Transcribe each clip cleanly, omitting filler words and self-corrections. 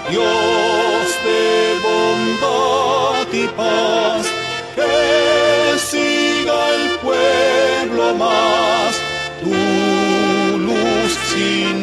Dios de bondad y paz, que siga el pueblo más tu luz sin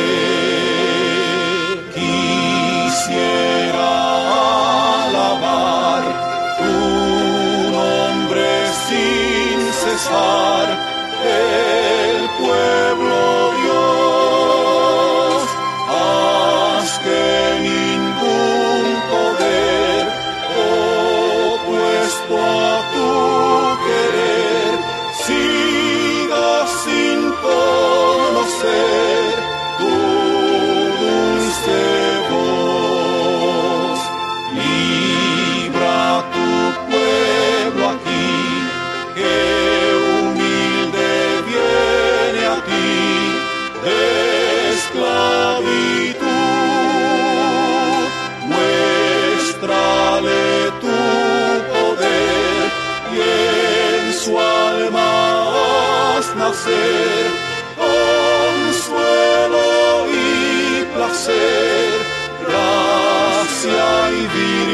ver. Quisiera alabar tu nombre sin cesar, el pueblo Dios, haz que ningún poder opuesto a tu querer siga sin conocer tu dulce voz. Libra tu pueblo aquí, que humilde viene a ti de esclavitud. Muéstrale tu poder y en su alma haz nacer consuelo y placer, gracia y vida.